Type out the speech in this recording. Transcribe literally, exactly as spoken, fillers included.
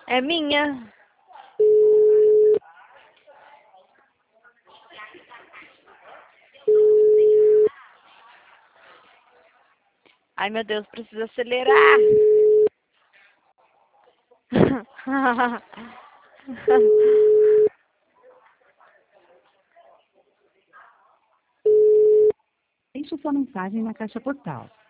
É minha. Ai, meu Deus, preciso acelerar. Deixe sua mensagem na caixa postal.